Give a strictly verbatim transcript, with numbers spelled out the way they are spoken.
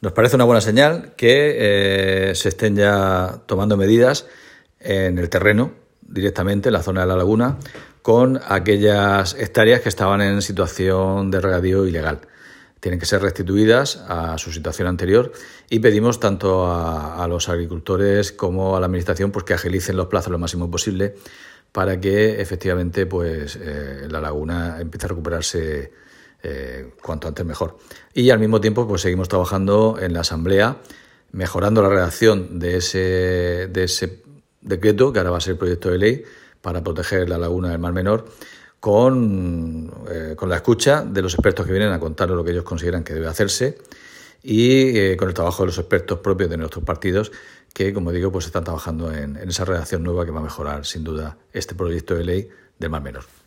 Nos parece una buena señal que eh, se estén ya tomando medidas en el terreno, directamente en la zona de la laguna, con aquellas hectáreas que estaban en situación de regadío ilegal. Tienen que ser restituidas a su situación anterior y pedimos tanto a, a los agricultores como a la Administración pues, que agilicen los plazos lo máximo posible para que efectivamente pues, eh, la laguna empiece a recuperarse eh, cuanto antes mejor. Y al mismo tiempo pues, seguimos trabajando en la Asamblea, mejorando la redacción de ese, de ese decreto, que ahora va a ser el proyecto de ley, para proteger la laguna del Mar Menor, con, eh, con la escucha de los expertos que vienen a contarnos lo que ellos consideran que debe hacerse y eh, con el trabajo de los expertos propios de nuestros partidos que, como digo, pues están trabajando en, en esa redacción nueva que va a mejorar, sin duda, este proyecto de ley del Mar Menor.